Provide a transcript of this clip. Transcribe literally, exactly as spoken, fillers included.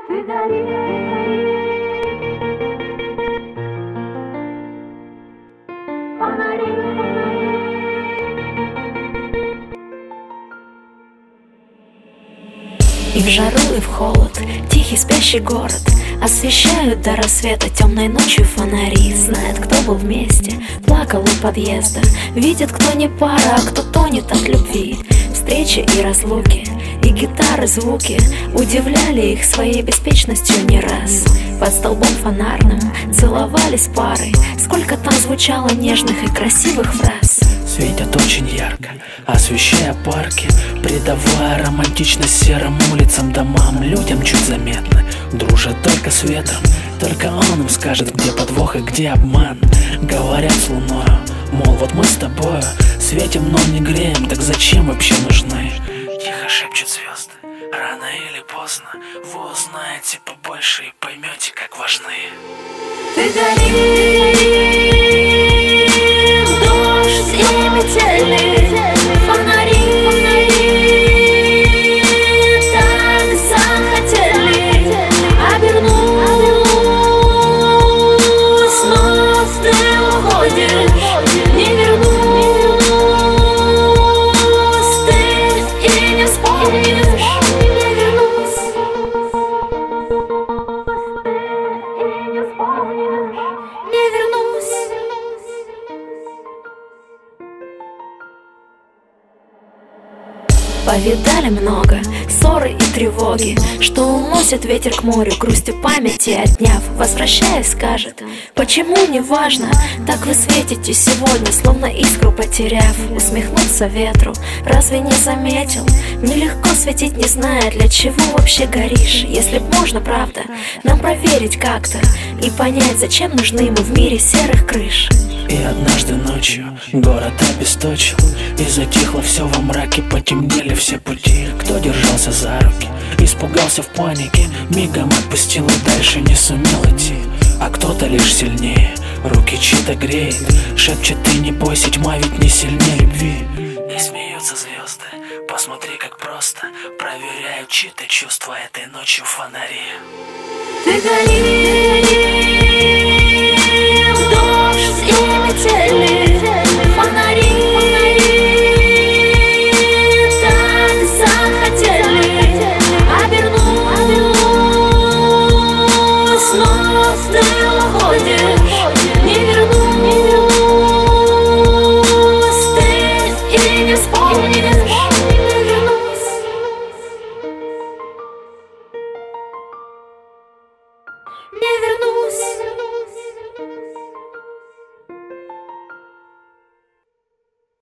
Ты гори, фонари. И в жару, и в холод тихий спящий город освещают до рассвета темной ночью фонари. Знает, кто был вместе, плакал у подъезда. Видит, кто не пара, а кто тонет от любви. Встречи и разлуки, и гитары звуки удивляли их своей беспечностью не раз. Под столбом фонарным целовались пары. Сколько там звучало нежных и красивых фраз. Светят очень ярко, освещая парки, придавая романтичность серым улицам, домам. Людям чуть заметно, дружат только с ветром. Только он им скажет, где подвох и где обман. Говорят с луною, мол, вот мы с тобою светим, но не греем, так зачем вообще нужны? Тихо шепчут звезды, рано или поздно вы узнаете побольше и поймете, как важны. Ты гори, дождь и метели, фонари, так захотели обернусь, но ты уходишь, не вернусь, ты и не вспомнишь, не вернусь, ты и не вспомнишь, не вернусь. Повидали много ссоры и тревоги, что уносит ветер к морю, грустью памяти отняв. Возвращаясь, скажет: почему не важно, так вы светите сегодня, словно искру потеряв. Усмехнулся ветру, разве не заметил? Нелегко светить, не зная, для чего вообще горишь. Если б можно, правда, нам проверить как-то и понять, зачем нужны мы в мире серых крыш. И однажды ночью город обесточил, и затихло все во мраке, потемнели все пути. Кто держался за руки, испугался в панике, мигом отпустил и дальше не сумел идти. А кто-то лишь сильнее, руки чьи-то греет, шепчет: ты не бойся, тьма ведь не сильнее любви. И смеются звезды, посмотри, как просто проверяют чьи-то чувства этой ночью фонари. Ты гори, дождь и метели, фонари, так захотели обернусь, но ты уходишь, не вернусь, ты и не вспомнишь, не вернусь, не вернусь.